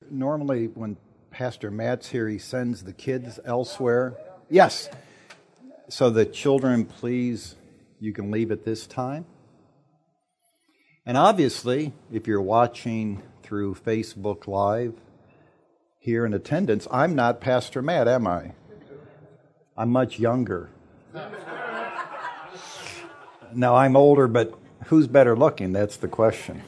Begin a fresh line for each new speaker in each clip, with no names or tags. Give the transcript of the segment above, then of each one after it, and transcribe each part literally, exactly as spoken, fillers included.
normally when Pastor Matt's here, he sends the kids elsewhere. Yes. So the children, please, you can leave at this time. And obviously, if you're watching through Facebook Live here in attendance, I'm not Pastor Matt, am I? I'm much younger. No, I'm older, but who's better looking? That's the question.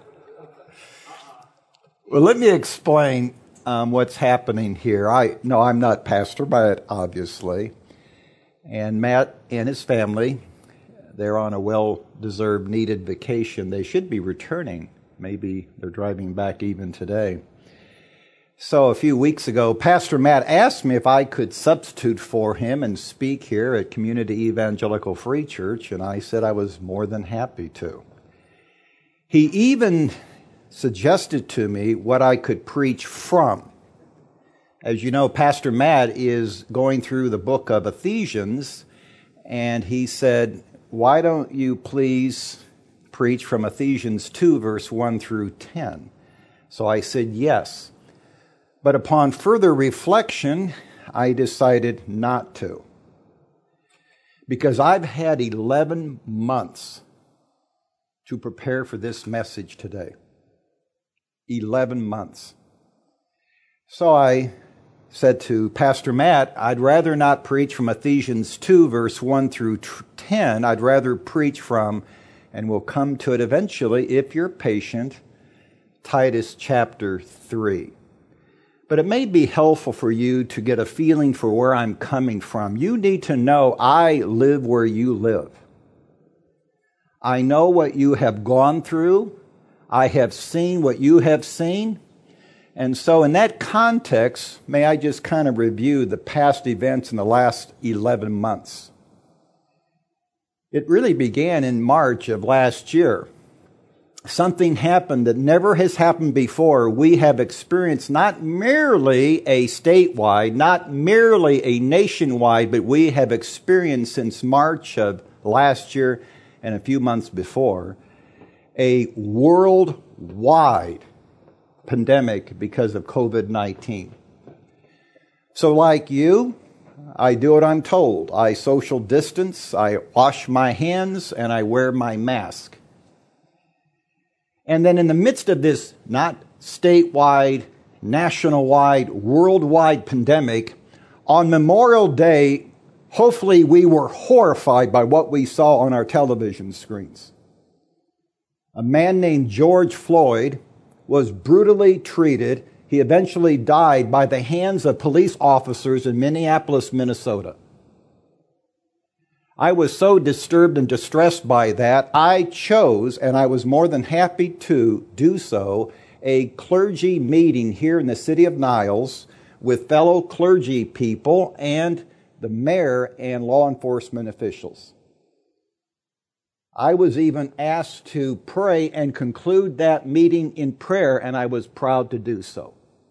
Well, let me explain um, what's happening here. I no, I'm not Pastor Matt, obviously. And Matt and his family, they're on a well-deserved, needed vacation. They should be returning. Maybe they're driving back even today. So a few weeks ago, Pastor Matt asked me if I could substitute for him and speak here at Community Evangelical Free Church, and I said I was more than happy to. He even suggested to me what I could preach from. As you know, Pastor Matt is going through the book of Ephesians, and he said, why don't you please preach from Ephesians two, verse one through ten? So I said yes. But upon further reflection, I decided not to. Because I've had eleven months to prepare for this message today. eleven months. So I said to Pastor Matt, I'd rather not preach from Ephesians two, verse one through ten. I'd rather preach from, and we'll come to it eventually if you're patient, Titus chapter three. But it may be helpful for you to get a feeling for where I'm coming from. You need to know I live where you live. I know what you have gone through. I have seen what you have seen. And so in that context, may I just kind of review the past events in the last eleven months. It really began in March of last year. Something happened that never has happened before. We have experienced not merely a statewide, not merely a nationwide, but we have experienced since March of last year and a few months before, a worldwide pandemic because of covid nineteen. So like you, I do what I'm told. I social distance, I wash my hands, and I wear my mask. And then in the midst of this not statewide, national-wide, worldwide pandemic, on Memorial Day, hopefully we were horrified by what we saw on our television screens. A man named George Floyd was brutally treated. He eventually died by the hands of police officers in Minneapolis, Minnesota. I was so disturbed and distressed by that, I chose, and I was more than happy to do so, a clergy meeting here in the city of Niles with fellow clergy people and the mayor and law enforcement officials. I was even asked to pray and conclude that meeting in prayer, and I was proud to do so.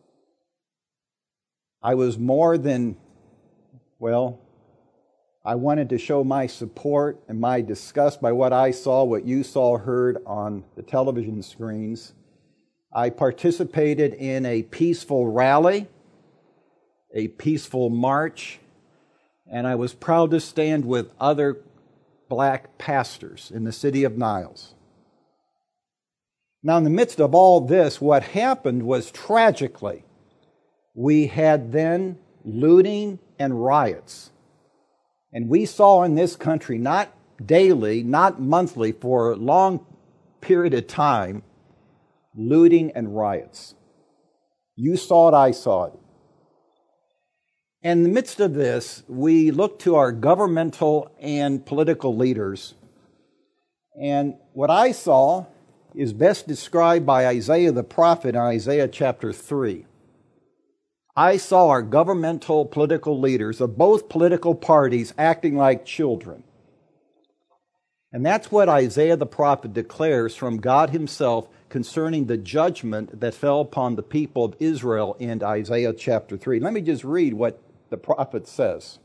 I was more than, well, I wanted to show my support and my disgust by what I saw, what you saw, heard on the television screens. I participated in a peaceful rally, a peaceful march, and I was proud to stand with other black pastors in the city of Niles. Now, in the midst of all this, what happened was tragically, we had then looting and riots. And we saw in this country, not daily, not monthly, for a long period of time, looting and riots. You saw it, I saw it. And in the midst of this, we looked to our governmental and political leaders. And what I saw is best described by Isaiah the prophet in Isaiah chapter three. I saw our governmental political leaders of both political parties acting like children. And that's what Isaiah the prophet declares from God himself concerning the judgment that fell upon the people of Israel in Isaiah chapter three. Let me just read what the prophet says.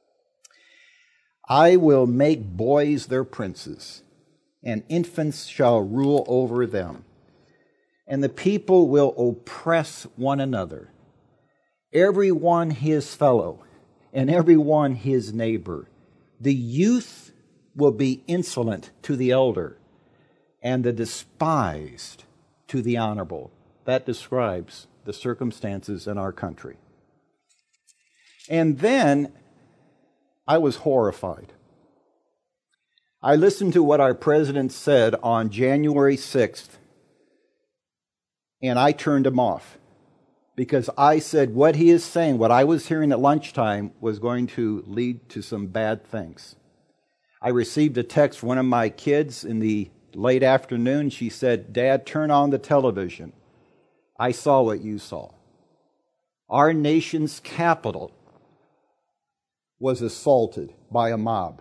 I will make boys their princes, and infants shall rule over them. and the people will oppress one another, every one his fellow, and every one his neighbor. The youth will be insolent to the elder, and the despised to the honorable. That describes the circumstances in our country. And then I was horrified. I listened to what our president said on January sixth, and I turned him off because I said what he is saying, what I was hearing at lunchtime, was going to lead to some bad things. I received a text from one of my kids in the late afternoon. She said, "Dad, turn on the television. I saw what you saw. Our nation's capital was assaulted by a mob."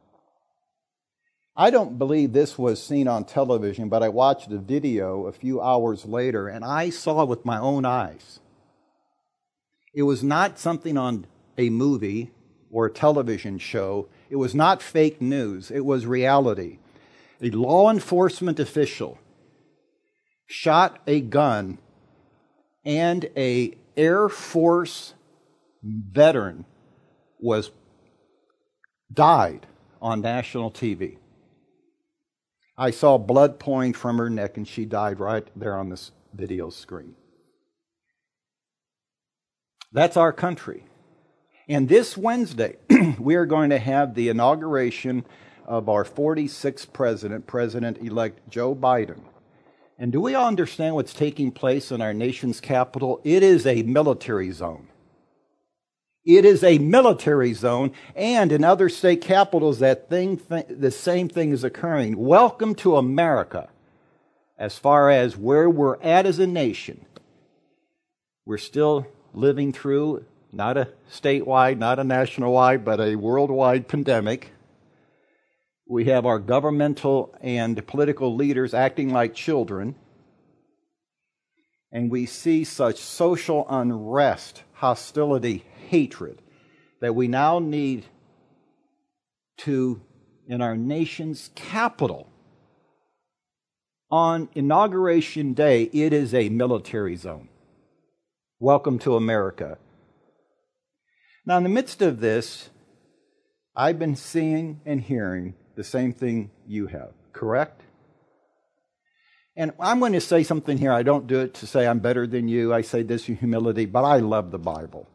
I don't believe this was seen on television, but I watched a video a few hours later, and I saw it with my own eyes. It was not something on a movie or a television show. It was not fake news. It was reality. A law enforcement official shot a gun, and a Air Force veteran was died on national T V. I saw blood pouring from her neck, and she died right there on this video screen. That's our country. And this Wednesday, we are going to have the inauguration of our forty-sixth president, President-elect Joe Biden. And do we all understand what's taking place in our nation's capital? It is a military zone. It is a military zone, and in other state capitals, that thing, th- the same thing is occurring. Welcome to America. As far as where we're at as a nation, we're still living through not a statewide, not a national-wide, but a worldwide pandemic. We have our governmental and political leaders acting like children, and we see such social unrest, hostility, hatred, that we now need to, in our nation's capital, on Inauguration Day, it is a military zone. Welcome to America. Now, in the midst of this, I've been seeing and hearing the same thing you have, correct? And I'm going to say something here. I don't do it to say I'm better than you. I say this in humility, but I love the Bible.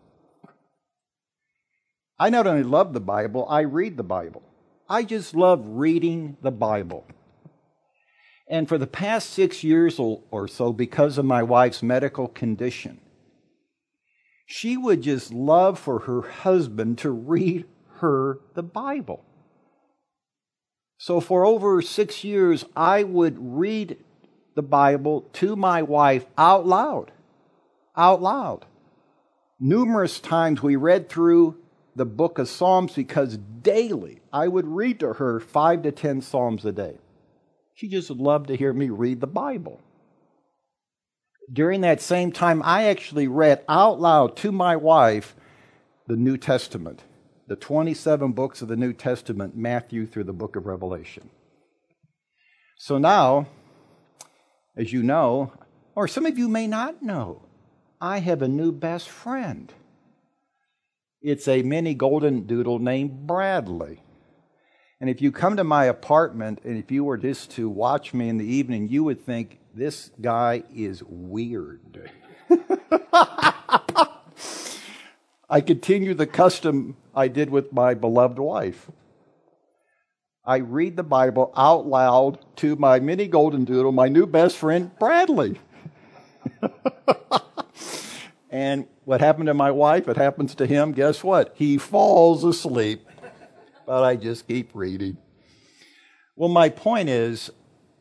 I not only love the Bible, I read the Bible. I just love reading the Bible. And for the past six years or so, because of my wife's medical condition, she would just love for her husband to read her the Bible. So for over six years, I would read the Bible to my wife out loud. Out loud. Numerous times we read through the book of Psalms because daily I would read to her five to ten Psalms a day. She just loved to hear me read the Bible. During that same time, I actually read out loud to my wife the New Testament, the twenty-seven books of the New Testament, Matthew through the book of Revelation. So now, as you know, or some of you may not know, I have a new best friend. It's a mini golden doodle named Bradley. And if you come to my apartment and if you were just to watch me in the evening, you would think this guy is weird. I continue the custom I did with my beloved wife. I read the Bible out loud to my mini golden doodle, my new best friend, Bradley. And what happened to my wife, it happens to him. Guess what? He falls asleep. But I just keep reading. Well, my point is,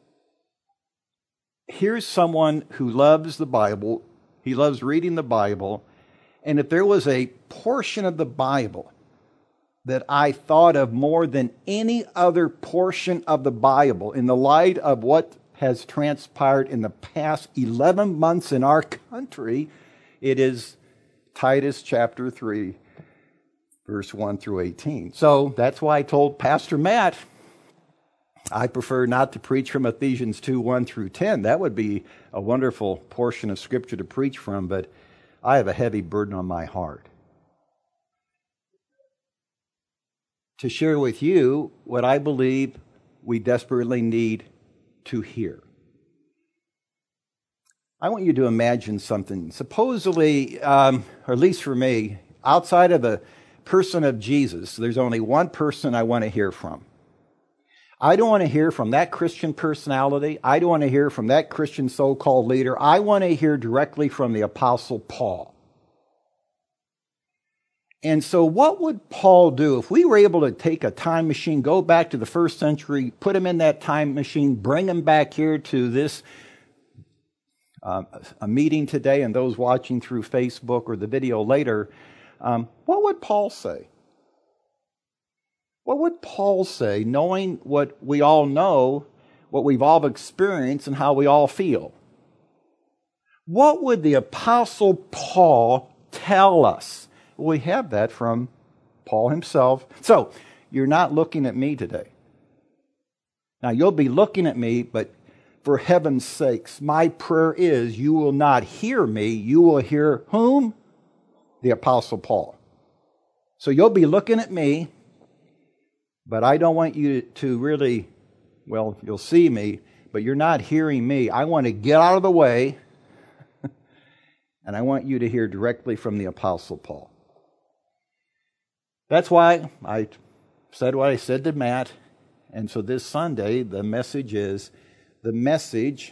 here's someone who loves the Bible. He loves reading the Bible. And if there was a portion of the Bible that I thought of more than any other portion of the Bible in the light of what has transpired in the past eleven months in our country, it is Titus chapter three, verse one through eighteen. So that's why I told Pastor Matt, I prefer not to preach from Ephesians two, one through ten. That would be a wonderful portion of Scripture to preach from, but I have a heavy burden on my heart to share with you what I believe we desperately need to hear. I want you to imagine something. Supposedly, um, or at least for me, outside of the person of Jesus, there's only one person I want to hear from. I don't want to hear from that Christian personality. I don't want to hear from that Christian so-called leader. I want to hear directly from the Apostle Paul. And so what would Paul do if we were able to take a time machine, go back to the first century, put him in that time machine, bring him back here to this uh, a meeting today, and those watching through Facebook or the video later, um, what would Paul say? What would Paul say, knowing what we all know, what we've all experienced, and how we all feel? What would the Apostle Paul tell us? We have that from Paul himself. So, you're not looking at me today. Now, you'll be looking at me, but for heaven's sakes, my prayer is you will not hear me. You will hear whom? The Apostle Paul. So, you'll be looking at me, but I don't want you to really, well, you'll see me, but you're not hearing me. I want to get out of the way, and I want you to hear directly from the Apostle Paul. That's why I said what I said to Matt. And so this Sunday, the message is the message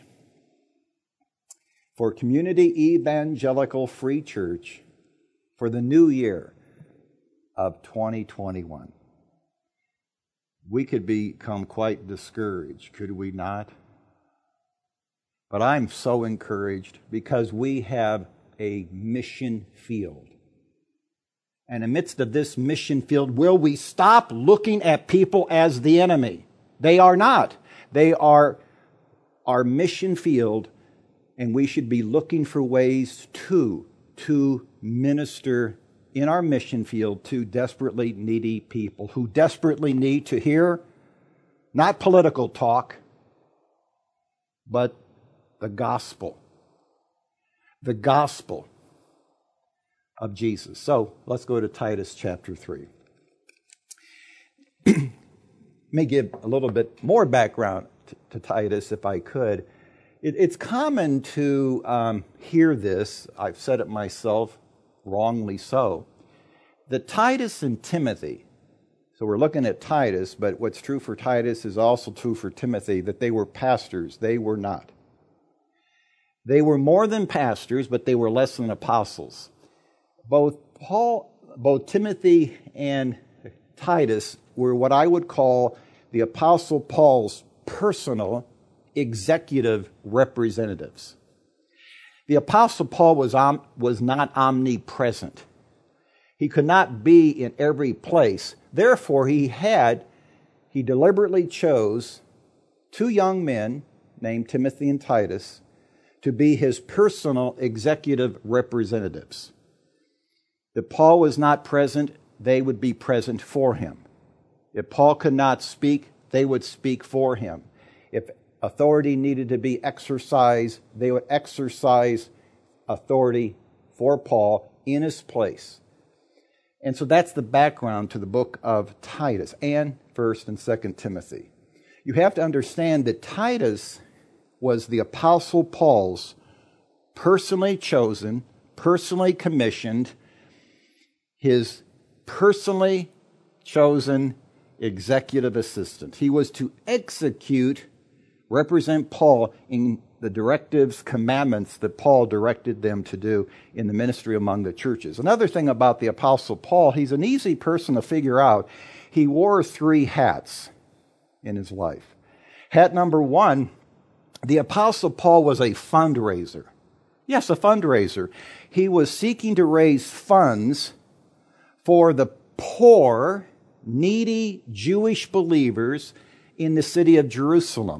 for Community Evangelical Free Church for the new year of twenty twenty-one. We could become quite discouraged, could we not? But I'm so encouraged because we have a mission field. And amidst of this mission field, will we stop looking at people as the enemy? They are not. They are our mission field, and we should be looking for ways to, to minister in our mission field to desperately needy people who desperately need to hear not political talk, but the gospel. The gospel of Jesus. So let's go to Titus chapter three. May give a little bit more background to, to Titus if I could. It, it's common to um, hear this, I've said it myself, wrongly so, that Titus and Timothy, so we're looking at Titus, but what's true for Titus is also true for Timothy, that they were pastors. They were not. They were more than pastors, but they were less than apostles. Both Paul, both Timothy and Titus were what I would call the Apostle Paul's personal executive representatives. The Apostle Paul was, om, was not omnipresent. He could not be in every place. Therefore, he had, he deliberately chose two young men named Timothy and Titus to be his personal executive representatives. If Paul was not present, they would be present for him. If Paul could not speak, they would speak for him. If authority needed to be exercised, they would exercise authority for Paul in his place. And so that's the background to the book of Titus and First and Second Timothy. You have to understand that Titus was the Apostle Paul's personally chosen, personally commissioned, his personally chosen executive assistant. He was to execute, represent Paul in the directives, commandments that Paul directed them to do in the ministry among the churches. Another thing about the Apostle Paul, he's an easy person to figure out. He wore three hats in his life. Hat number one, the Apostle Paul was a fundraiser. Yes, a fundraiser. He was seeking to raise funds for the poor, needy Jewish believers in the city of Jerusalem.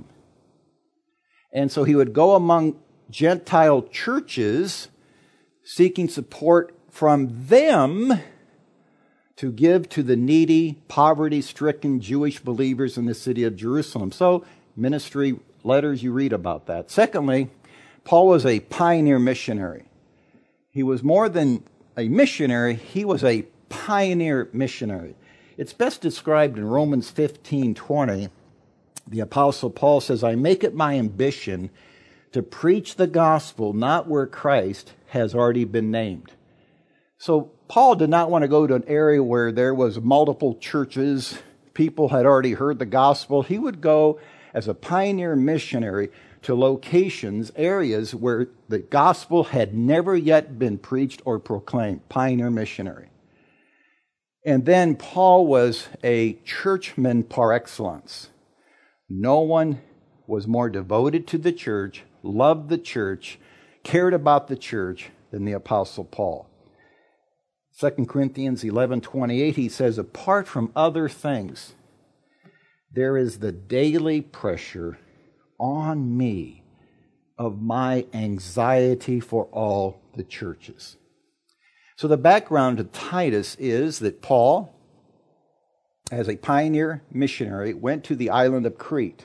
And so he would go among Gentile churches seeking support from them to give to the needy, poverty-stricken Jewish believers in the city of Jerusalem. So, ministry letters, you read about that. Secondly, Paul was a pioneer missionary. He was more than a missionary, he was a pioneer missionary. It's best described in Romans fifteen twenty. The Apostle Paul says, I make it my ambition to preach the gospel not where Christ has already been named. So Paul did not want to go to an area where there was multiple churches, people had already heard the gospel. He would go as a pioneer missionary to locations, areas where the gospel had never yet been preached or proclaimed. Pioneer missionary. And then Paul was a churchman par excellence. No one was more devoted to the church, loved the church, cared about the church than the Apostle Paul. Second Corinthians eleven twenty-eight, he says, apart from other things, there is the daily pressure on me of my anxiety for all the churches. So the background to Titus is that Paul, as a pioneer missionary, went to the island of Crete.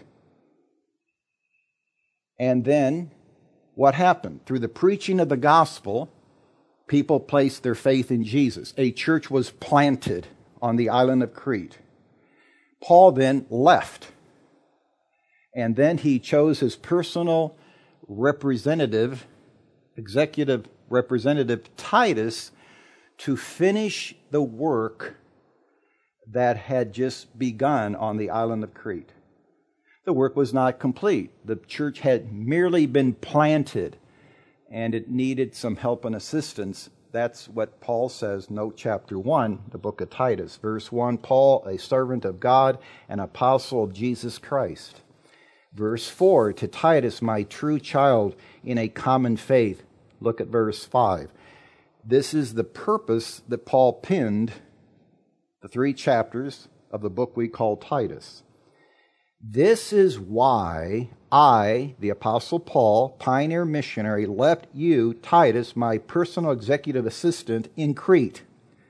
And then what happened? Through the preaching of the gospel, people placed their faith in Jesus. A church was planted on the island of Crete. Paul then left. And then he chose his personal representative, executive representative, Titus, to finish the work that had just begun on the island of Crete. The work was not complete. The church had merely been planted, and it needed some help and assistance. That's what Paul says, note chapter one, the book of Titus. Verse one, Paul, a servant of God, an apostle of Jesus Christ. Verse four, to Titus, my true child in a common faith. Look at verse five. This is the purpose that Paul penned the three chapters of the book we call Titus. This is why I, the Apostle Paul, pioneer missionary, left you, Titus, my personal executive assistant, in Crete,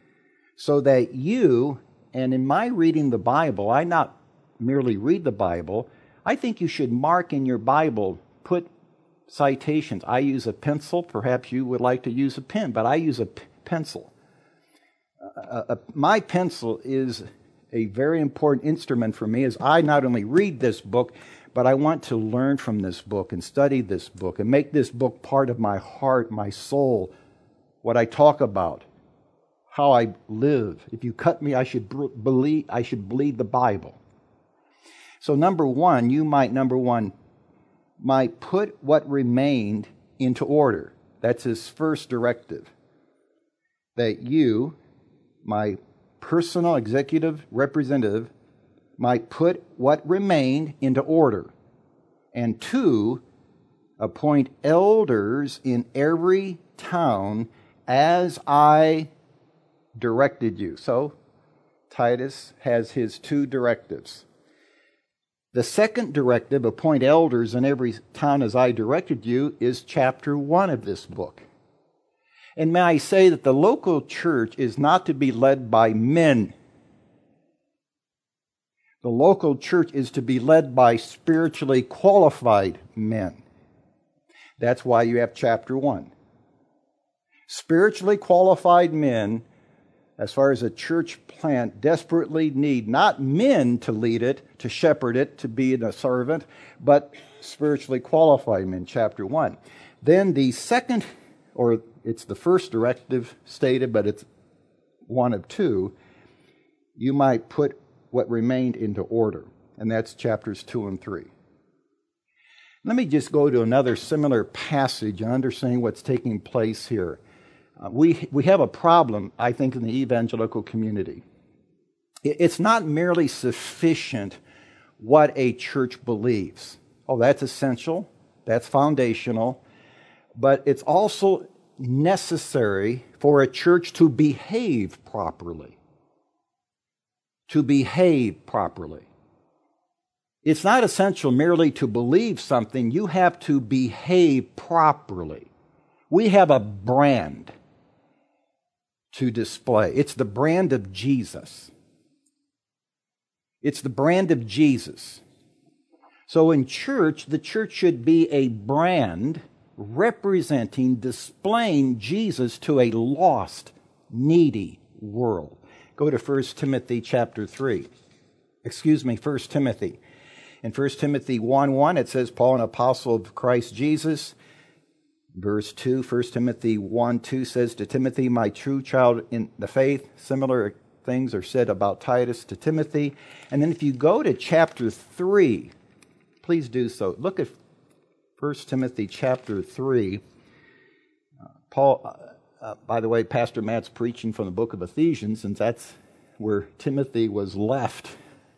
so that you, and in my reading the Bible, I not merely read the Bible, I think you should mark in your Bible, put citations. I use a pencil. Perhaps you would like to use a pen, but I use a p- pencil. Uh, uh, my pencil is a very important instrument for me as I not only read this book, but I want to learn from this book and study this book and make this book part of my heart, my soul, what I talk about, how I live. If you cut me, I should believe, I should bleed the Bible. So number one, you might, number one, might put what remained into order. That's his first directive. That you, my personal executive representative, might put what remained into order. And two, appoint elders in every town as I directed you. So Titus has his two directives. The second directive, appoint elders in every town as I directed you, is chapter one of this book. And may I say that the local church is not to be led by men. The local church is to be led by spiritually qualified men. That's why you have chapter one. Spiritually qualified men, as far as a church plant, desperately need not men to lead it, to shepherd it, to be a servant, but spiritually qualified men, chapter one. Then the second, or it's the first directive stated, but it's one of two, you might put what remained into order, and that's chapters two and three. Let me just go to another similar passage and understand what's taking place here. Uh, we we have a problem, I think, in the evangelical community. It's not merely sufficient what a church believes. Oh, that's essential, that's foundational, but it's also necessary for a church to behave properly. To behave properly. It's not essential merely to believe something, you have to behave properly. We have a brand. to display. It's the brand of Jesus. It's the brand of Jesus. So in church, the church should be a brand representing, displaying Jesus to a lost, needy world. Go to First Timothy chapter three. Excuse me, First Timothy. In First Timothy one one, it says, Paul, an apostle of Christ Jesus. Verse two, First Timothy one two says, to Timothy, my true child in the faith. Similar things are said about Titus to Timothy. And then if you go to chapter three, please do so. Look at First Timothy chapter three. Uh, Paul, uh, uh, by the way, Pastor Matt's preaching from the book of Ephesians, since that's where Timothy was left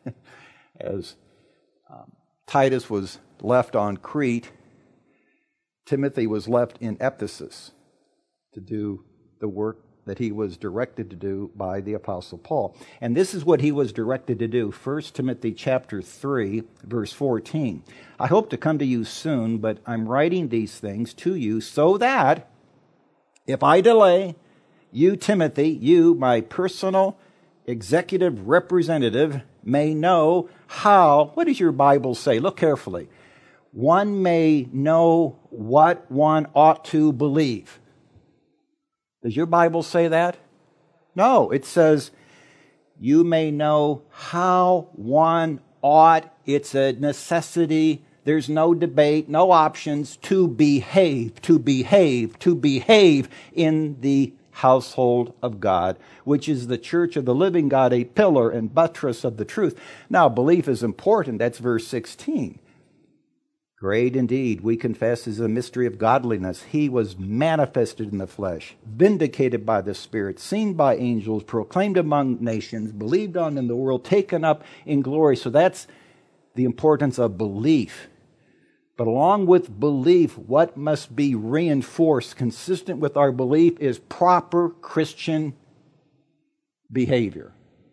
as um, Titus was left on Crete. Timothy was left in Ephesus to do the work that he was directed to do by the Apostle Paul. And this is what he was directed to do. First Timothy chapter three, verse fourteen. I hope to come to you soon, but I'm writing these things to you so that if I delay, you, Timothy, you, my personal executive representative, may know how, what does your Bible say? Look carefully. One may know what one ought to believe. Does your Bible say that? No, it says you may know how one ought. It's a necessity. There's no debate, no options to behave, to behave, to behave in the household of God, which is the church of the living God, a pillar and buttress of the truth. Now, belief is important. That's verse sixteen. Great indeed, we confess, is a mystery of godliness. He was manifested in the flesh, vindicated by the Spirit, seen by angels, proclaimed among nations, believed on in the world, taken up in glory. So that's the importance of belief. But along with belief, what must be reinforced, consistent with our belief, is proper Christian behavior.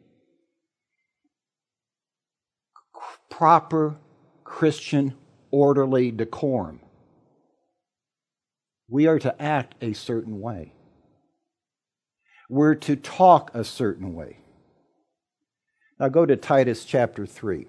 Proper Christian orderly decorum. We are to act a certain way. We're to talk a certain way. Now go to Titus chapter three.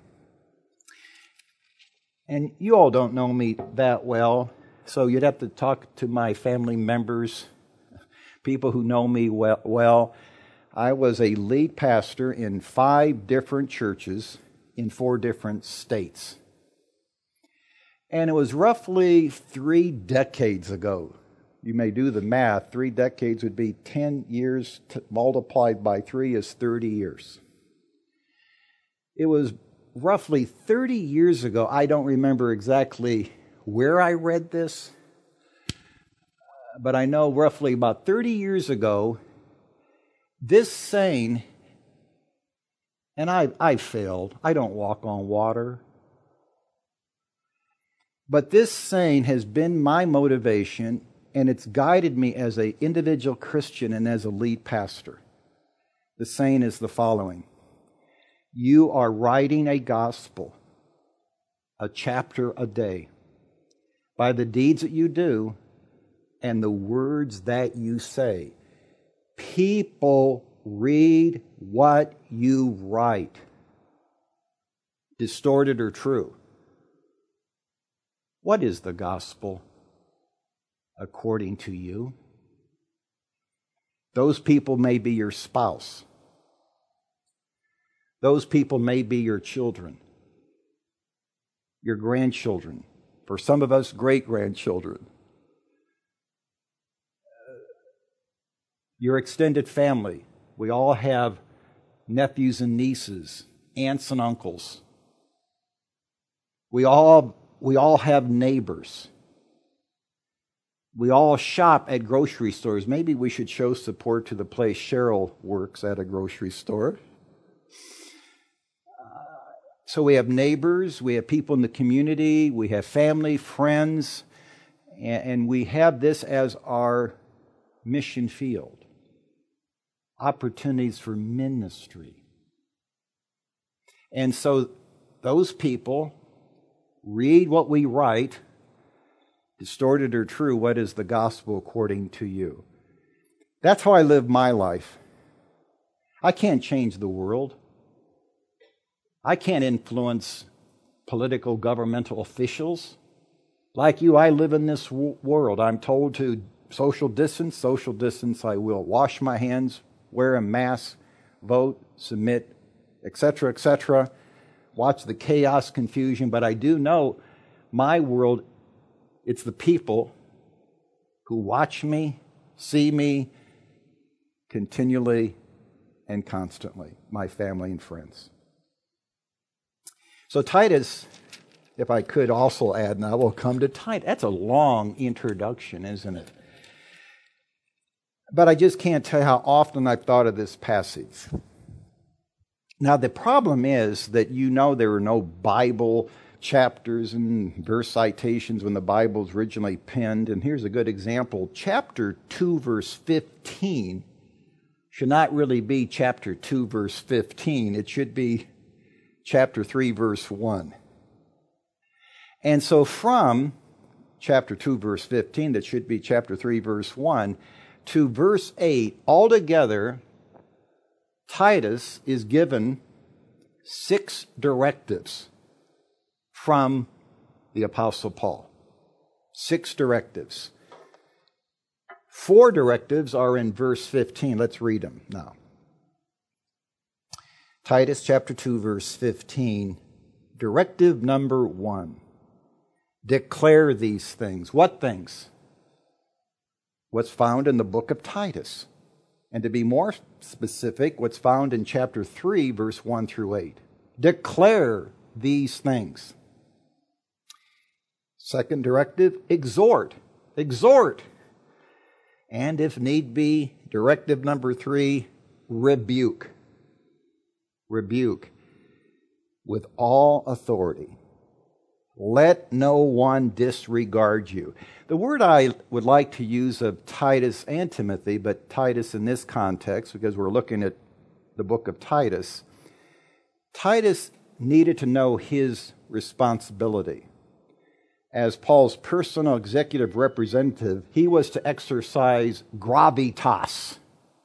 And you all don't know me that well, so you'd have to talk to my family members, people who know me well. well. I was a lead pastor in five different churches in four different states. And it was roughly three decades ago. You may do the math. Three decades would be ten years t- multiplied by three is thirty years. It was roughly thirty years ago. I don't remember exactly where I read this, but I know roughly about thirty years ago, this saying, and I, I failed. I don't walk on water. But this saying has been my motivation, and it's guided me as an individual Christian and as a lead pastor. The saying is the following: you are writing a gospel, a chapter a day, by the deeds that you do and the words that you say. People read what you write, distorted or true. What is the gospel according to you? Those people may be your spouse. Those people may be your children, your grandchildren, for some of us, great-grandchildren, your extended family. We all have nephews and nieces, aunts and uncles. We all We all have neighbors. We all shop at grocery stores. Maybe we should show support to the place Cheryl works at, a grocery store. Uh, so we have neighbors, we have people in the community, we have family, friends, and, and we have this as our mission field. Opportunities for ministry. And so those people read what we write, distorted or true, what is the gospel according to you? That's how I live my life. I can't change the world. I can't influence political governmental officials. Like you, I live in this w- world. I'm told to social distance, social distance I will. Wash my hands, wear a mask, vote, submit, et cetera, et cetera. Watch the chaos, confusion. But I do know my world, it's the people who watch me, see me continually and constantly, my family and friends. So Titus, if I could also add, now we'll come to Titus. That's a long introduction, isn't it? But I just can't tell you how often I've thought of this passage. Now, the problem is that you know there were no Bible chapters and verse citations when the Bible was originally penned. And here's a good example. Chapter two, verse fifteen should not really be chapter two, verse fifteen. It should be chapter three, verse one. And so from chapter two, verse fifteen, that should be chapter three, verse one, to verse eight, altogether, Titus is given six directives from the Apostle Paul. Six directives. Four directives are in verse fifteen. Let's read them now. Titus chapter two, verse fifteen. Directive number one. Declare these things. What things? What's found in the book of Titus. And to be more specific, what's found in chapter three, verse one through eight. Declare these things. Second directive, exhort. Exhort. And if need be, directive number three, rebuke. Rebuke with all authority. Let no one disregard you. The word I would like to use of Titus and Timothy, but Titus in this context, because we're looking at the book of Titus, Titus needed to know his responsibility. As Paul's personal executive representative, he was to exercise gravitas.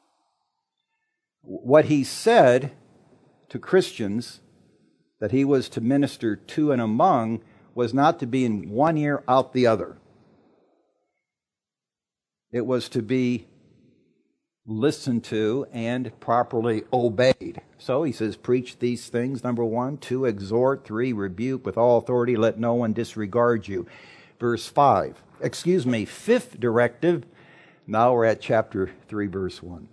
What he said to Christians that he was to minister to and among was not to be in one ear, out the other. It was to be listened to and properly obeyed. So he says, preach these things, number one. Two, exhort. Three, rebuke with all authority. Let no one disregard you. Verse five. Excuse me, fifth directive. Now we're at chapter three, verse one.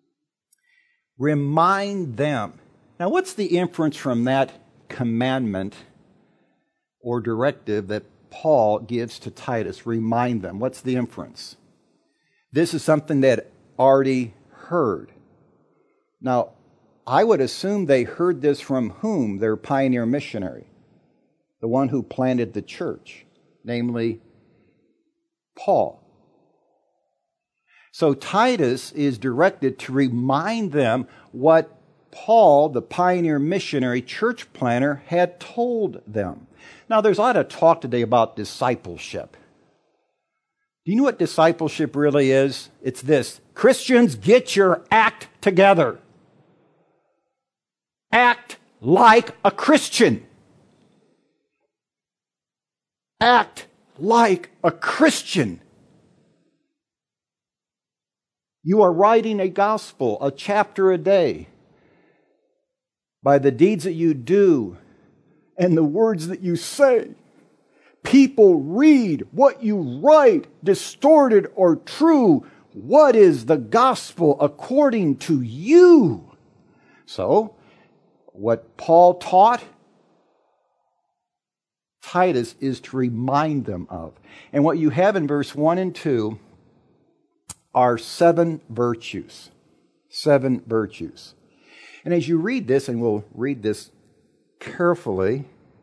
Remind them. Now what's the inference from that commandment or directive that Paul gives to Titus? Remind them. What's the inference? This is something that already heard. Now, I would assume they heard this from whom? Their pioneer missionary, the one who planted the church, namely Paul. So Titus is directed to remind them what Paul, the pioneer missionary church planter, had told them. Now, there's a lot of talk today about discipleship. Do you know what discipleship really is? It's this. Christians, get your act together. Act like a Christian. Act like a Christian. You are writing a gospel, a chapter a day. By the deeds that you do and the words that you say, people read what you write, distorted or true. What is the gospel according to you? So, what Paul taught, Titus is to remind them of. And what you have in verse one and two are seven virtues. Seven virtues. And as you read this, and we'll read this carefully,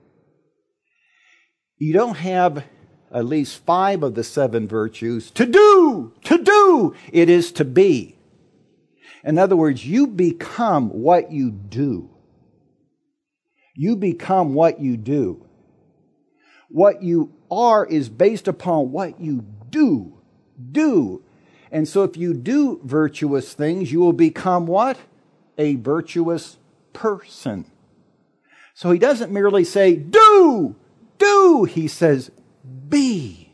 you don't have at least five of the seven virtues to do, to do. It is to be. In other words, you become what you do. You become what you do. What you are is based upon what you do. Do. And so if you do virtuous things, you will become what? A virtuous person. So he doesn't merely say, do, do. He says, be,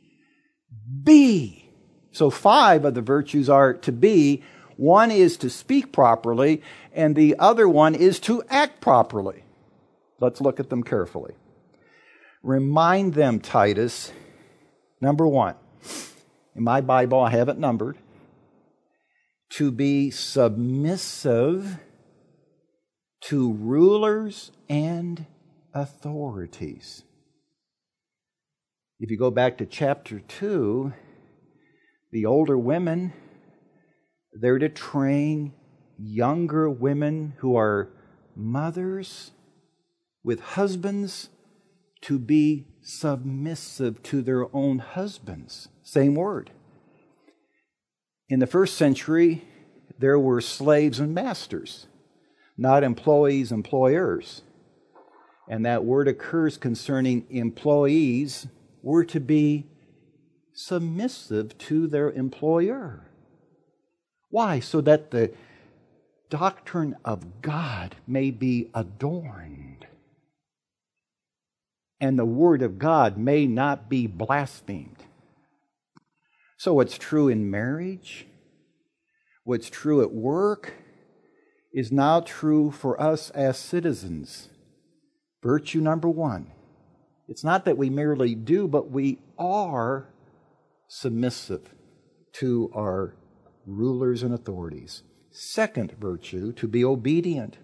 be. So five of the virtues are to be. One is to speak properly, and the other one is to act properly. Let's look at them carefully. Remind them, Titus, number one. In my Bible, I have it numbered. To be submissive to rulers and authorities. If you go back to chapter two, the older women, they're to train younger women who are mothers with husbands to be submissive to their own husbands. Same word. In the first century, there were slaves and masters, not employees, employers. And that word occurs concerning employees were to be submissive to their employer. Why? So that the doctrine of God may be adorned, and the word of God may not be blasphemed. So what's true in marriage, what's true at work, is now true for us as citizens. Virtue number one. It's not that we merely do, but we are submissive to our rulers and authorities. Second virtue, to be obedient.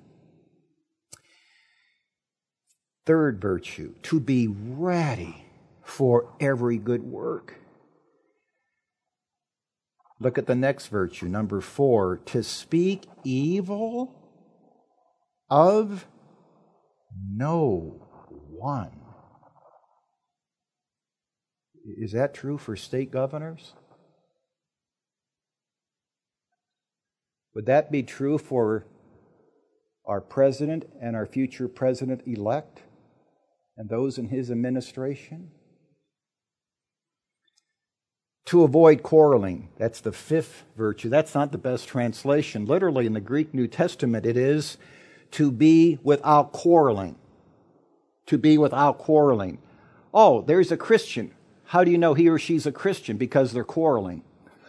Third virtue, to be ready for every good work. Look at the next virtue, number four, to speak evil of no one. Is that true for state governors? Would that be true for our president and our future president-elect and those in his administration? To avoid quarreling. That's the fifth virtue. That's not the best translation. Literally in the Greek New Testament it is to be without quarreling. To be without quarreling. Oh, there's a Christian. How do you know he or she's a Christian? Because they're quarreling.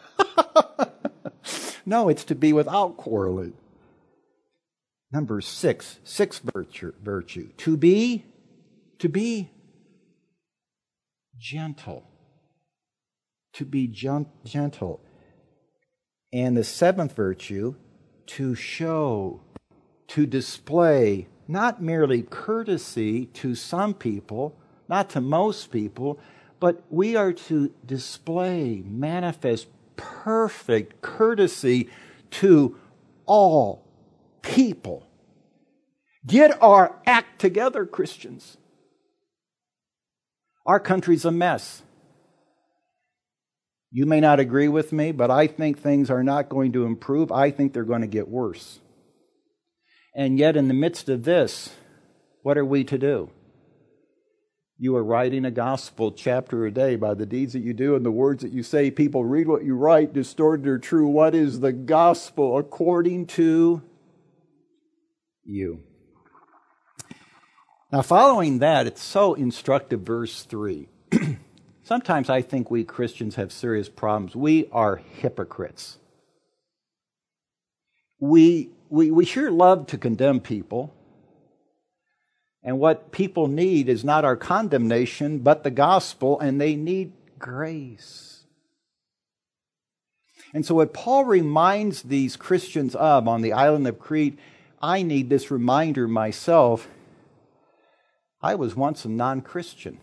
No, it's to be without quarreling. Number six, sixth virtue, virtue. To be, to be gentle. To be gentle. And the seventh virtue, to show, to display, not merely courtesy to some people, not to most people, but we are to display, manifest perfect courtesy to all people. Get our act together, Christians. Our country's a mess. You may not agree with me, but I think things are not going to improve. I think they're going to get worse. And yet, in the midst of this, what are we to do? You are writing a gospel chapter a day by the deeds that you do and the words that you say. People read what you write, distorted or true. What is the gospel according to you? Now, following that, it's so instructive, verse three. Sometimes I think we Christians have serious problems. We are hypocrites. We, we, we sure love to condemn people. And what people need is not our condemnation, but the gospel, and they need grace. And so what Paul reminds these Christians of on the island of Crete, I need this reminder myself. I was once a non-Christian.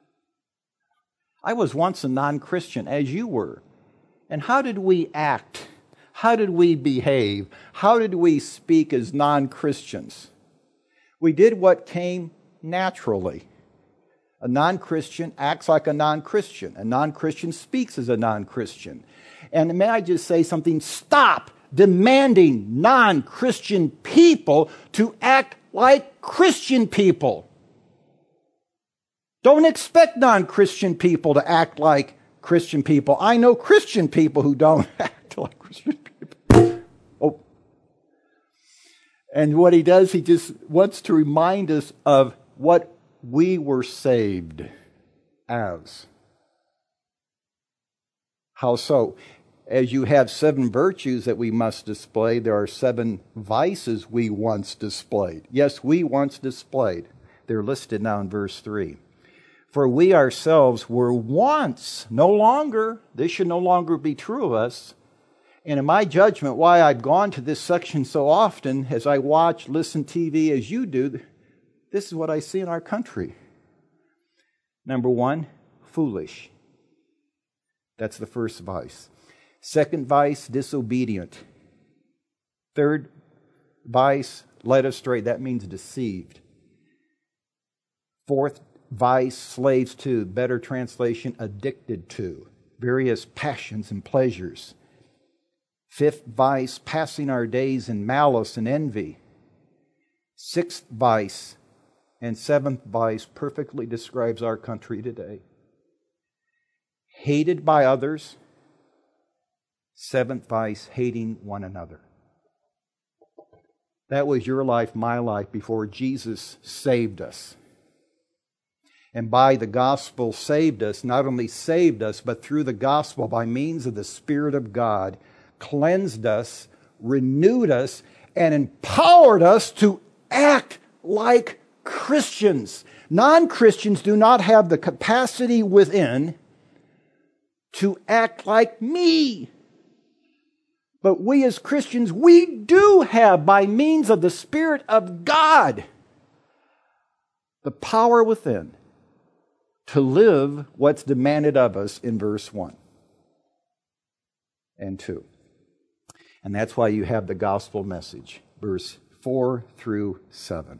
I was once a non-Christian, as you were. And how did we act? How did we behave? How did we speak as non-Christians? We did what came naturally. A non-Christian acts like a non-Christian. A non-Christian speaks as a non-Christian. And may I just say something? Stop demanding non-Christian people to act like Christian people. Don't expect non-Christian people to act like Christian people. I know Christian people who don't act like Christian people. Oh. And what he does, he just wants to remind us of what we were saved as. How so? As you have seven virtues that we must display, there are seven vices we once displayed. Yes, we once displayed. They're listed now in verse three. For we ourselves were once, no longer, this should no longer be true of us. And in my judgment, why I've gone to this section so often, as I watch, listen T V as you do, this is what I see in our country. Number one, foolish. That's the first vice. Second vice, disobedient. Third vice, led astray. That means deceived. Fourth vice, slaves to. Better translation, addicted to. Various passions and pleasures. Fifth vice, passing our days in malice and envy. Sixth vice and seventh vice perfectly describes our country today. Hated by others. Seventh vice, hating one another. That was your life, my life, before Jesus saved us. And by the gospel saved us, not only saved us, but through the gospel, by means of the Spirit of God, cleansed us, renewed us, and empowered us to act like Christians. Non-Christians do not have the capacity within to act like me. But we as Christians, we do have, by means of the Spirit of God, the power within to live what's demanded of us in verse one and two. And that's why you have the gospel message, verse four through seven.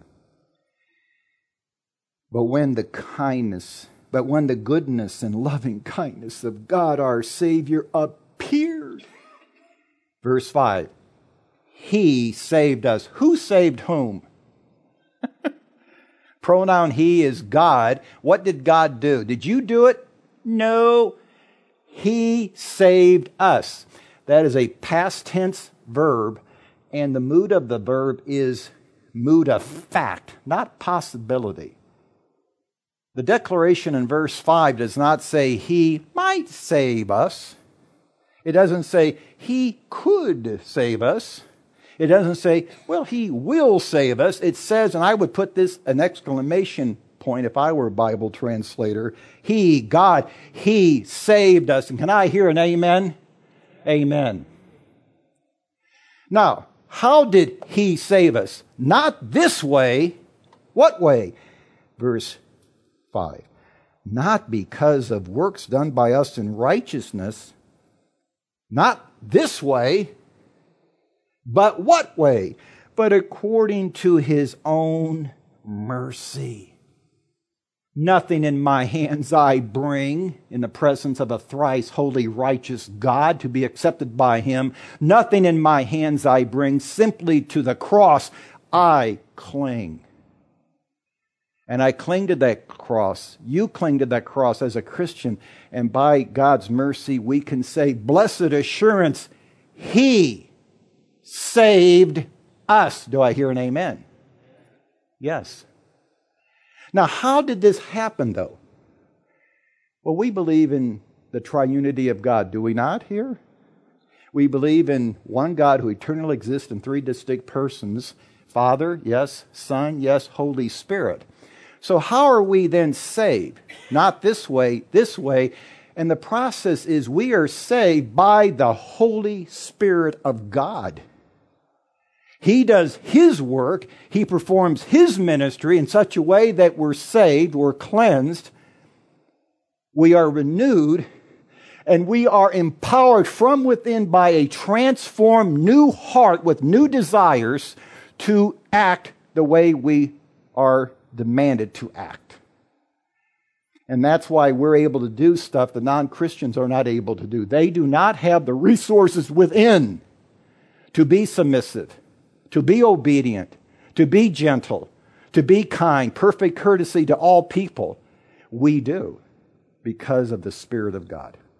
But when the kindness, but when the goodness and loving kindness of God our Savior appeared, verse five, He saved us. Who saved whom? Pronoun He is God. What did God do? Did you do it? No. He saved us. That is a past tense verb, and the mood of the verb is mood of fact, not possibility. The declaration in verse five does not say He might save us. It doesn't say He could save us. It doesn't say, well, He will save us. It says, and I would put this an exclamation point if I were a Bible translator, He, God, He saved us. And can I hear an amen? Amen. Now, how did He save us? Not this way. What way? Verse five. Not because of works done by us in righteousness. Not this way. But what way? But according to His own mercy. Nothing in my hands I bring in the presence of a thrice holy, righteous God to be accepted by Him. Nothing in my hands I bring, simply to the cross I cling. And I cling to that cross. You cling to that cross as a Christian. And by God's mercy, we can say, blessed assurance, He saved us. Do I hear an amen? Yes. Now, how did this happen, though? Well, we believe in the triunity of God, do we not here? We believe in one God who eternally exists in three distinct persons. Father, yes. Son, yes. Holy Spirit. So how are we then saved? Not this way, this way. And the process is we are saved by the Holy Spirit of God. He does His work. He performs His ministry in such a way that we're saved, we're cleansed, we are renewed, and we are empowered from within by a transformed new heart with new desires to act the way we are demanded to act. And that's why we're able to do stuff that non-Christians are not able to do. They do not have the resources within to be submissive, to be obedient, to be gentle, to be kind, perfect courtesy to all people. We do because of the Spirit of God.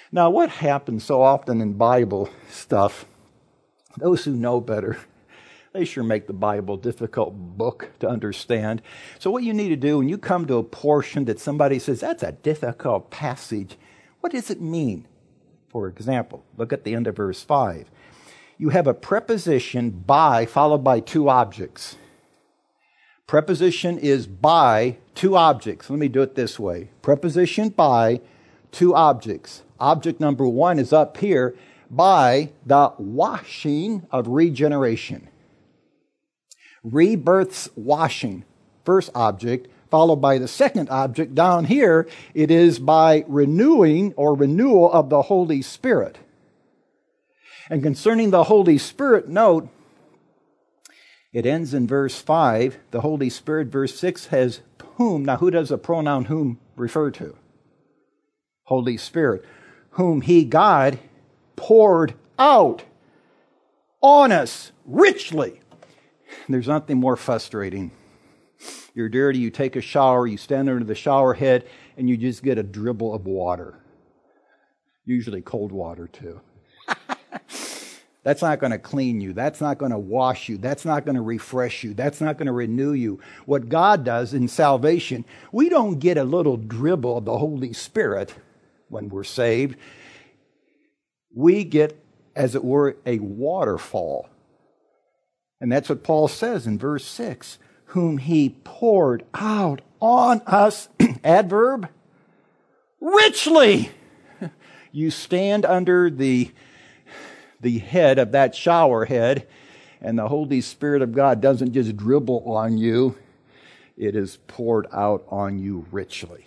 Now, what happens so often in Bible stuff, those who know better, they sure make the Bible a difficult book to understand. So what you need to do when you come to a portion that somebody says, that's a difficult passage, what does it mean? For example, look at the end of verse five. You have a preposition by followed by two objects. Preposition is by two objects. Let me do it this way. Preposition by two objects. Object number one is up here, by the washing of regeneration. Rebirth's washing, first object, followed by the second object. Down here, it is by renewing or renewal of the Holy Spirit. And concerning the Holy Spirit, note, it ends in verse five. The Holy Spirit, verse six, has whom. Now, who does the pronoun whom refer to? Holy Spirit. Whom He, God, poured out on us richly. There's nothing more frustrating. You're dirty, you take a shower, you stand under the shower head, and you just get a dribble of water. Usually cold water, too. That's not going to clean you. That's not going to wash you. That's not going to refresh you. That's not going to renew you. What God does in salvation, we don't get a little dribble of the Holy Spirit when we're saved. We get, as it were, a waterfall. And that's what Paul says in verse six. Whom He poured out on us, adverb, richly. You stand under the, the head of that shower head, and the Holy Spirit of God doesn't just dribble on you. It is poured out on you richly.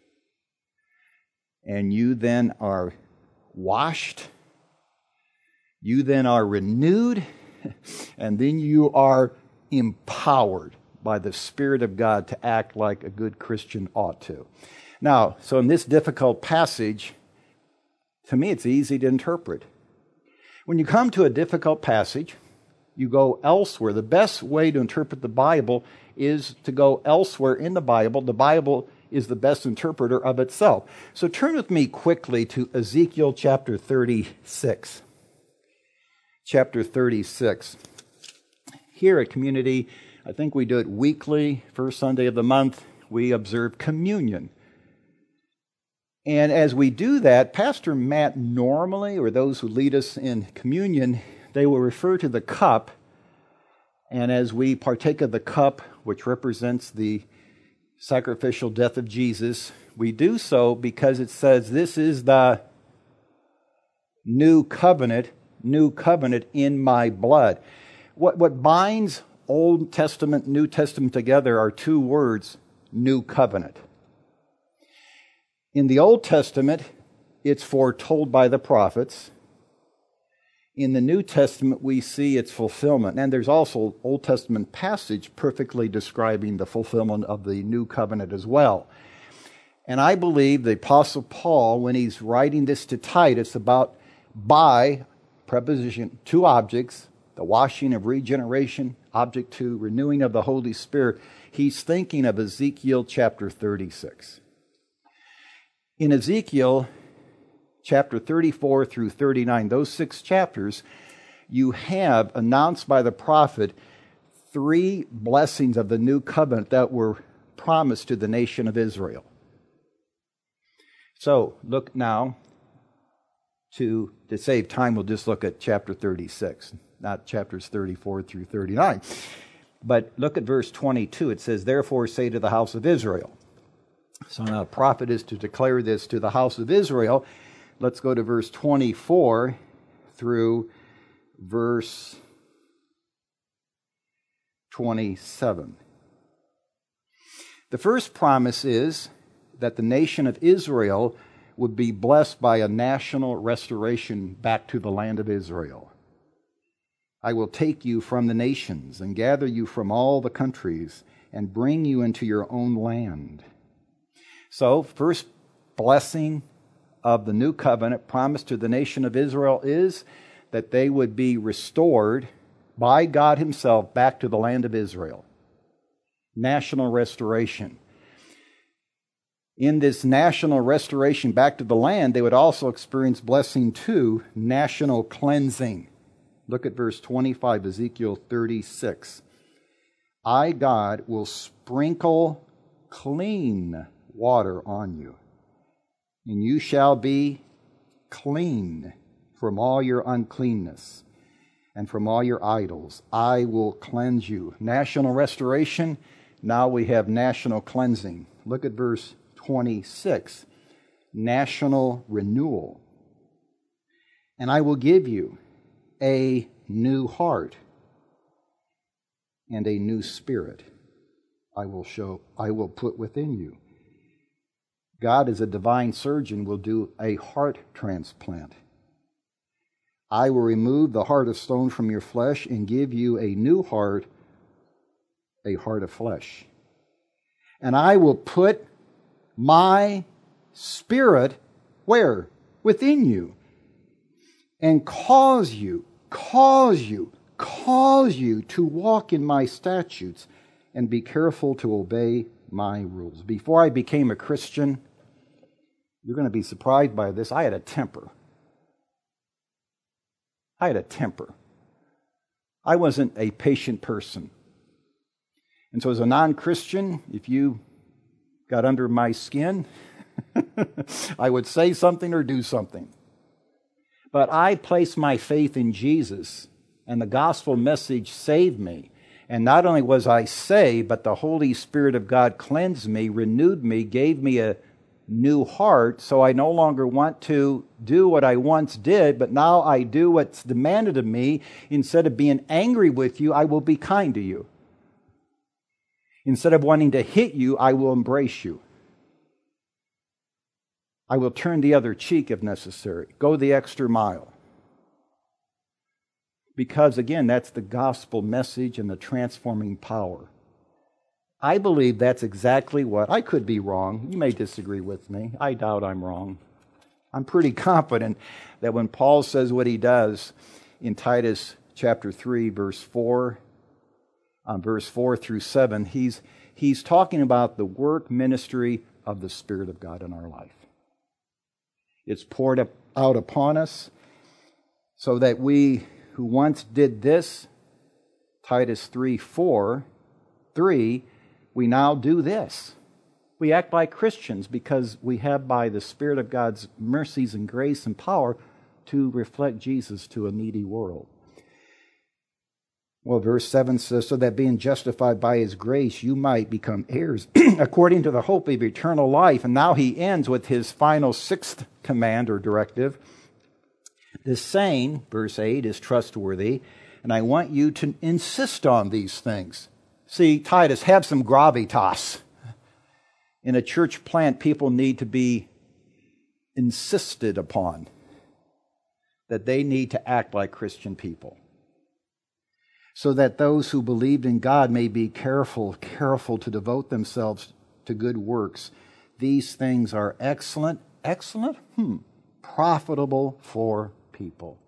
And you then are washed. You then are renewed. And then you are empowered by the Spirit of God to act like a good Christian ought to. Now, so in this difficult passage, to me it's easy to interpret. When you come to a difficult passage, you go elsewhere. The best way to interpret the Bible is to go elsewhere in the Bible. The Bible is the best interpreter of itself. So turn with me quickly to Ezekiel chapter thirty-six. Chapter thirty-six. Here at Community, I think we do it weekly, first Sunday of the month, we observe communion. And as we do that, Pastor Matt normally, or those who lead us in communion, they will refer to the cup. And as we partake of the cup, which represents the sacrificial death of Jesus, we do so because it says this is the new covenant, new covenant in my blood. What, what binds Old Testament, New Testament together are two words, new covenant. In the Old Testament, it's foretold by the prophets. In the New Testament, we see its fulfillment. And there's also Old Testament passage perfectly describing the fulfillment of the new covenant as well. And I believe the Apostle Paul, when he's writing this to Titus about by preposition, two objects, the washing of regeneration, object two, renewing of the Holy Spirit, he's thinking of Ezekiel chapter thirty-six. In Ezekiel chapter thirty-four through thirty-nine, those six chapters, you have announced by the prophet three blessings of the new covenant that were promised to the nation of Israel. So look now, to, to save time, we'll just look at chapter thirty-six, not chapters thirty-four through thirty-nine. But look at verse twenty-two. It says, therefore say to the house of Israel. So now the prophet is to declare this to the house of Israel. Let's go to verse twenty-four through verse twenty-seven. The first promise is that the nation of Israel would be blessed by a national restoration back to the land of Israel. I will take you from the nations and gather you from all the countries and bring you into your own land. So, first blessing of the new covenant promised to the nation of Israel is that they would be restored by God Himself back to the land of Israel. National restoration. In this national restoration back to the land, they would also experience blessing too, national cleansing. Look at verse twenty-five, Ezekiel thirty-six. I, God, will sprinkle clean water on you, and you shall be clean from all your uncleanness and from all your idols. I will cleanse you. National restoration, now we have national cleansing. Look at verse twenty-six, national renewal. And I will give you a new heart and a new spirit I will show, I will put within you. God, as a divine surgeon, will do a heart transplant. I will remove the heart of stone from your flesh and give you a new heart, a heart of flesh. And I will put my spirit, where? Within you. And cause you, cause you, cause you to walk in my statutes and be careful to obey my rules. Before I became a Christian, you're going to be surprised by this, I had a temper. I had a temper. I wasn't a patient person. And so as a non-Christian, if you got under my skin, I would say something or do something. But I placed my faith in Jesus, and the gospel message saved me. And not only was I saved, but the Holy Spirit of God cleansed me, renewed me, gave me a new heart, so I no longer want to do what I once did, but now I do what's demanded of me. Instead of being angry with you, I will be kind to you. Instead of wanting to hit you, I will embrace you. I will turn the other cheek if necessary. Go the extra mile. Because, again, that's the gospel message and the transforming power. I believe that's exactly what, I could be wrong. You may disagree with me. I doubt I'm wrong. I'm pretty confident that when Paul says what he does in Titus chapter three, verse four, um, verse four through seven, he's, he's talking about the work ministry of the Spirit of God in our life. It's poured up, out upon us so that we who once did this, Titus three, four, three, we now do this. We act like Christians because we have, by the Spirit of God's mercies and grace and power, to reflect Jesus to a needy world. Well, verse seven says, so that being justified by His grace, you might become heirs according to the hope of eternal life. And now he ends with his final sixth command or directive. This saying, verse eight, is trustworthy, and I want you to insist on these things. See, Titus, have some gravitas. In a church plant, people need to be insisted upon that they need to act like Christian people, so that those who believed in God may be careful, careful to devote themselves to good works. These things are excellent, excellent, hmm, profitable for people.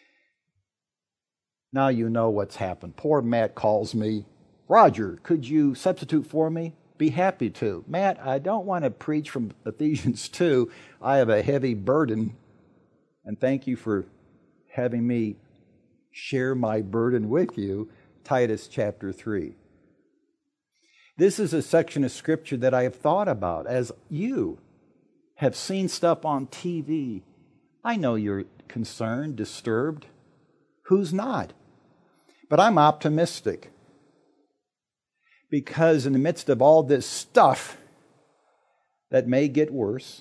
Now you know what's happened. Poor Matt calls me, Roger, could you substitute for me? Be happy to. Matt, I don't want to preach from Ephesians two. I have a heavy burden, and thank you for having me share my burden with you, Titus chapter three. This is a section of Scripture that I have thought about as you have seen stuff on T V. I know you're concerned, disturbed. Who's not? But I'm optimistic. Because in the midst of all this stuff that may get worse,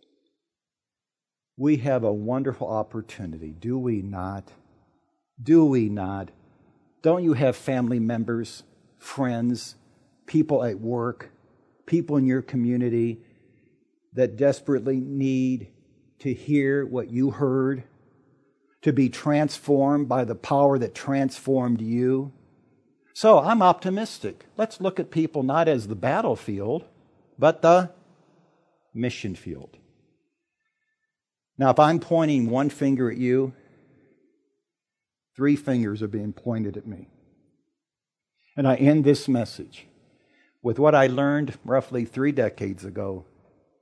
we have a wonderful opportunity, do we not? Do we not? Don't you have family members, friends, people at work, people in your community that desperately need to hear what you heard, to be transformed by the power that transformed you? So I'm optimistic. Let's look at people not as the battlefield, but the mission field. Now, if I'm pointing one finger at you, three fingers are being pointed at me. And I end this message with what I learned roughly three decades ago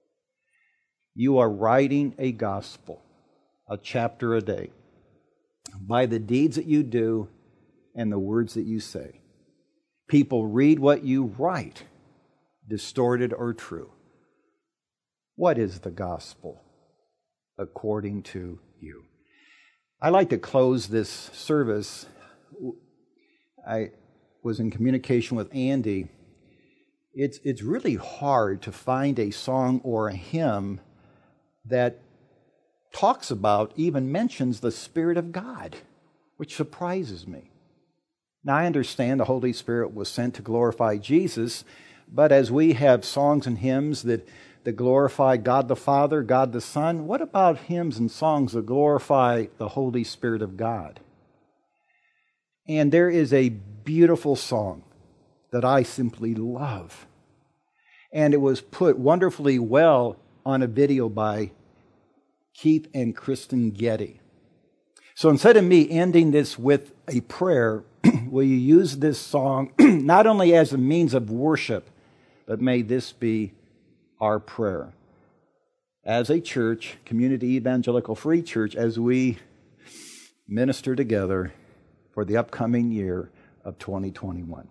You are writing a gospel, a chapter a day, by the deeds that you do and the words that you say. People read what you write, distorted or true. What is the gospel according to you? I like to close this service. I was in communication with Andy. It's, it's really hard to find a song or a hymn that talks about, even mentions the Spirit of God, which surprises me. Now, I understand the Holy Spirit was sent to glorify Jesus, but as we have songs and hymns that, that glorify God the Father, God the Son, what about hymns and songs that glorify the Holy Spirit of God? And there is a beautiful song that I simply love. And it was put wonderfully well on a video by Keith and Kristen Getty. So instead of me ending this with a prayer, will you use this song not only as a means of worship, but may this be our prayer as a church, Community Evangelical Free Church, as we minister together for the upcoming year of twenty twenty-one.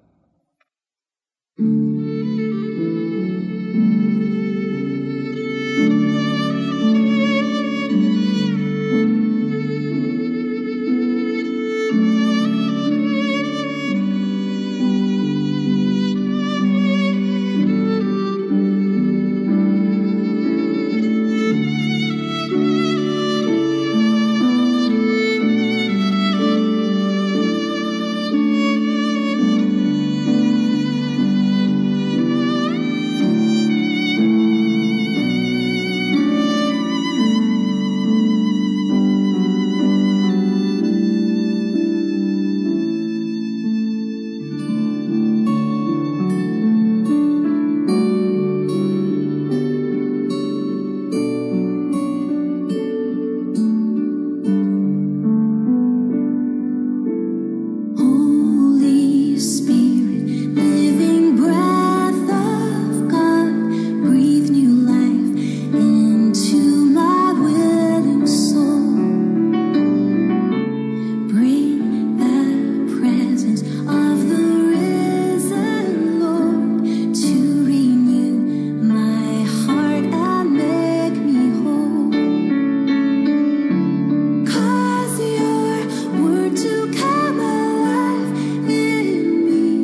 To come alive in me.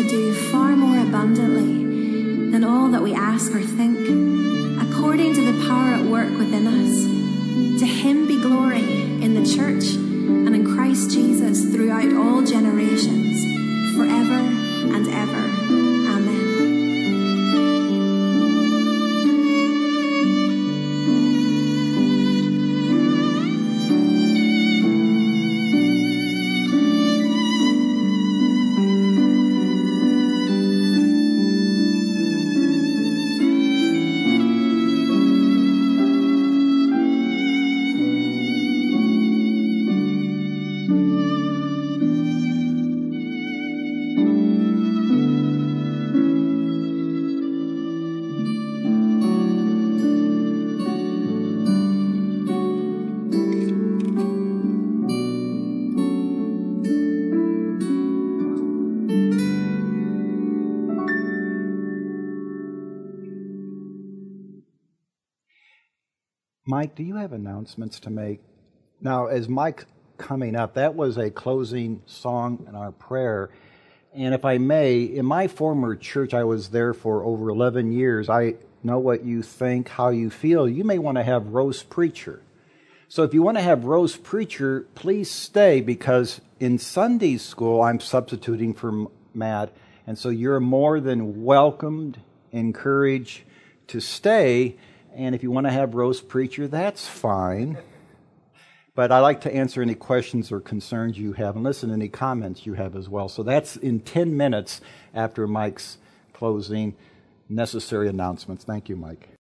to do far more abundantly than all that we ask or think, according to the power at work within us. To him be glory in the church and in Christ Jesus throughout all generations, forever and ever. Amen.
Mike, do you have announcements to make? Now, as Mike coming up, that was a closing song in our prayer. And if I may, in my former church, I was there for over eleven years. I know what you think, how you feel. You may want to have Rose Preacher. So if you want to have Rose Preacher, please stay, because in Sunday school, I'm substituting for Matt. And so you're more than welcomed, encouraged to stay. And if you want to have Rose Preacher, that's fine. But I like to answer any questions or concerns you have and listen to any comments you have as well. So that's in ten minutes after Mike's closing necessary announcements. Thank you, Mike.